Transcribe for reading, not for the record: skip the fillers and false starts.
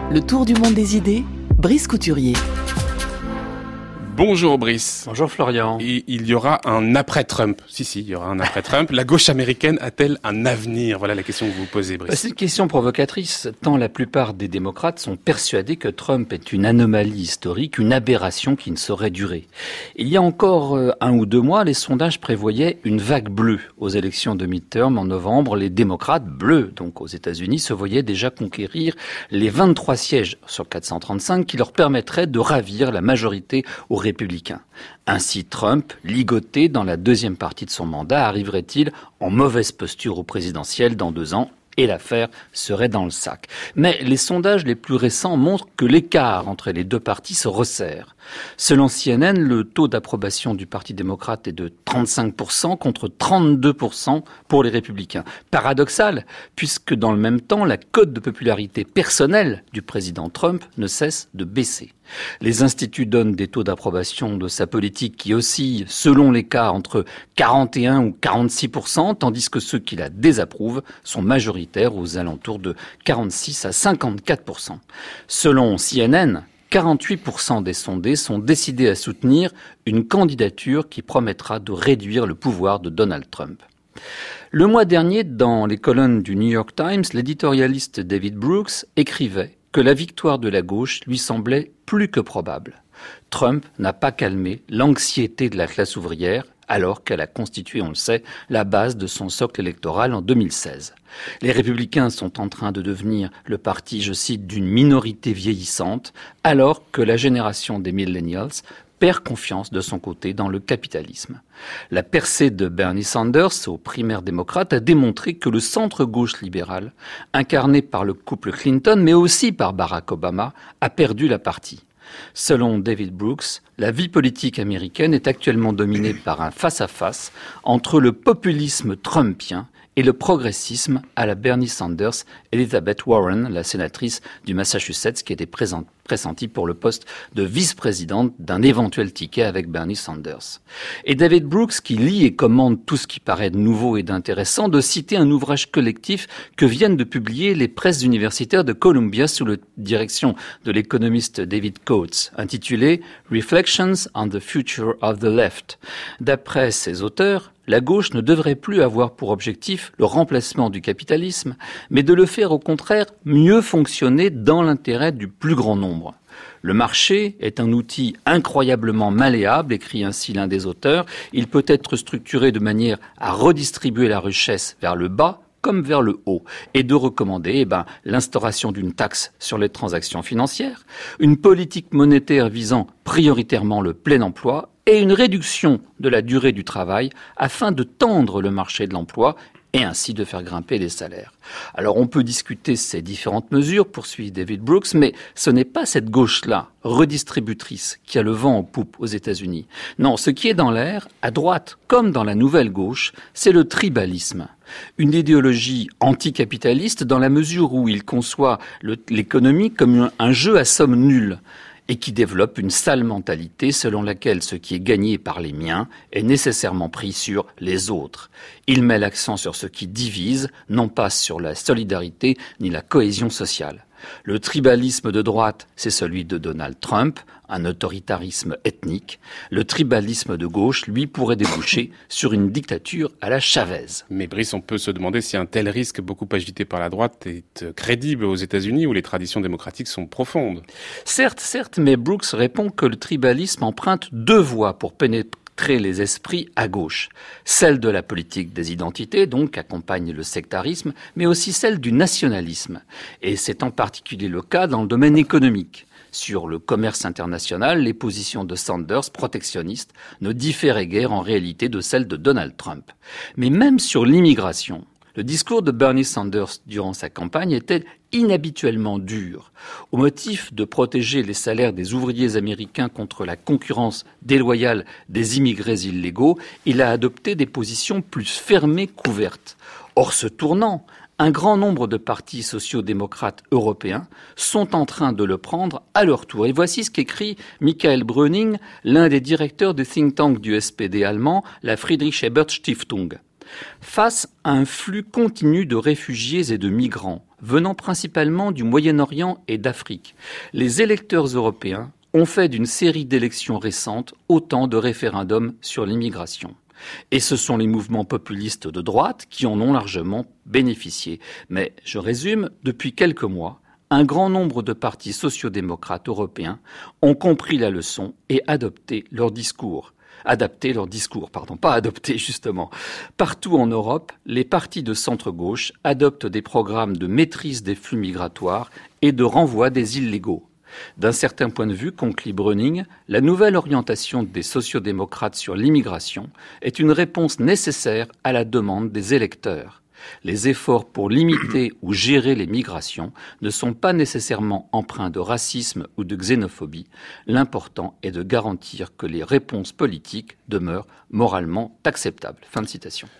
Le tour du monde des idées, Brice Couturier. Bonjour Brice. Bonjour Florian. Et il y aura un après-Trump. Si, il y aura un après-Trump. La gauche américaine a-t-elle un avenir ? Voilà la question que vous vous posez, Brice. C'est une question provocatrice, tant la plupart des démocrates sont persuadés que Trump est une anomalie historique, une aberration qui ne saurait durer. Il y a encore 1 ou 2 mois, les sondages prévoyaient une vague bleue. Aux élections de midterm en novembre, les démocrates bleus, donc aux États-Unis, se voyaient déjà conquérir les 23 sièges sur 435 qui leur permettraient de ravir la majorité aux républicains. Ainsi, Trump, ligoté dans la deuxième partie de son mandat, arriverait-il en mauvaise posture au présidentiel dans 2 ans ? Et l'affaire serait dans le sac. Mais les sondages les plus récents montrent que l'écart entre les 2 partis se resserre. Selon CNN, le taux d'approbation du Parti démocrate est de 35% contre 32% pour les républicains. Paradoxal, puisque dans le même temps, la cote de popularité personnelle du président Trump ne cesse de baisser. Les instituts donnent des taux d'approbation de sa politique qui oscillent selon les cas entre 41 ou 46%, tandis que ceux qui la désapprouvent sont majoritaires aux alentours de 46 à 54%. Selon CNN, 48% des sondés sont décidés à soutenir une candidature qui promettra de réduire le pouvoir de Donald Trump. Le mois dernier, dans les colonnes du New York Times, l'éditorialiste David Brooks écrivait que la victoire de la gauche lui semblait plus que probable. Trump n'a pas calmé l'anxiété de la classe ouvrière, alors qu'elle a constitué, on le sait, la base de son socle électoral en 2016. Les républicains sont en train de devenir le parti, je cite, d'une minorité vieillissante, alors que la génération des millennials perd confiance de son côté dans le capitalisme. La percée de Bernie Sanders aux primaires démocrates a démontré que le centre-gauche libéral, incarné par le couple Clinton, mais aussi par Barack Obama, a perdu la partie. Selon David Brooks, la vie politique américaine est actuellement dominée par un face-à-face entre le populisme trumpien et le progressisme à la Bernie Sanders. Elizabeth Warren, la sénatrice du Massachusetts, qui était pressentie pour le poste de vice-présidente d'un éventuel ticket avec Bernie Sanders. Et David Brooks, qui lit et commande tout ce qui paraît de nouveau et d'intéressant, de citer un ouvrage collectif que viennent de publier les presses universitaires de Columbia sous la direction de l'économiste David Coates, intitulé « Reflections on the Future of the Left ». D'après ses auteurs, la gauche ne devrait plus avoir pour objectif le remplacement du capitalisme, mais de le faire au contraire mieux fonctionner dans l'intérêt du plus grand nombre. Le marché est un outil incroyablement malléable, écrit ainsi l'un des auteurs. Il peut être structuré de manière à redistribuer la richesse vers le bas comme vers le haut, et de recommander l'instauration d'une taxe sur les transactions financières, une politique monétaire visant prioritairement le plein emploi et une réduction de la durée du travail afin de tendre le marché de l'emploi et ainsi de faire grimper les salaires. Alors on peut discuter ces différentes mesures, poursuit David Brooks, mais ce n'est pas cette gauche-là, redistributrice, qui a le vent en poupe aux États-Unis. Non, ce qui est dans l'air, à droite comme dans la nouvelle gauche, c'est le tribalisme. Une idéologie anticapitaliste dans la mesure où il conçoit l'économie comme un jeu à somme nulle, et qui développe une sale mentalité selon laquelle ce qui est gagné par les miens est nécessairement pris sur les autres. Il met l'accent sur ce qui divise, non pas sur la solidarité ni la cohésion sociale. Le tribalisme de droite, c'est celui de Donald Trump, un autoritarisme ethnique. Le tribalisme de gauche, lui, pourrait déboucher sur une dictature à la Chavez. Mais Brice, on peut se demander si un tel risque beaucoup agité par la droite est crédible aux États-Unis où les traditions démocratiques sont profondes. Certes, mais Brooks répond que le tribalisme emprunte 2 voies pour pénétrer les esprits à gauche. Celle de la politique des identités, donc, qu'accompagne le sectarisme, mais aussi celle du nationalisme. Et c'est en particulier le cas dans le domaine économique. Sur le commerce international, les positions de Sanders, protectionnistes, ne différaient guère en réalité de celles de Donald Trump. Mais même sur l'immigration, le discours de Bernie Sanders durant sa campagne était inhabituellement dur, au motif de protéger les salaires des ouvriers américains contre la concurrence déloyale des immigrés illégaux. Il a adopté des positions plus fermées qu'ouvertes. Or, ce tournant, un grand nombre de partis sociaux-démocrates européens sont en train de le prendre à leur tour. Et voici ce qu'écrit Michael Bröning, l'un des directeurs du think tank du SPD allemand, la Friedrich Ebert Stiftung. Face à un flux continu de réfugiés et de migrants, venant principalement du Moyen-Orient et d'Afrique, les électeurs européens ont fait d'une série d'élections récentes autant de référendums sur l'immigration. Et ce sont les mouvements populistes de droite qui en ont largement bénéficié. Mais, je résume, depuis quelques mois, un grand nombre de partis sociodémocrates européens ont compris la leçon et adapté leur discours. Partout en Europe, les partis de centre-gauche adoptent des programmes de maîtrise des flux migratoires et de renvoi des illégaux. D'un certain point de vue, conclut Breuning, la nouvelle orientation des sociodémocrates sur l'immigration est une réponse nécessaire à la demande des électeurs. Les efforts pour limiter ou gérer les migrations ne sont pas nécessairement empreints de racisme ou de xénophobie. L'important est de garantir que les réponses politiques demeurent moralement acceptables. Fin de citation.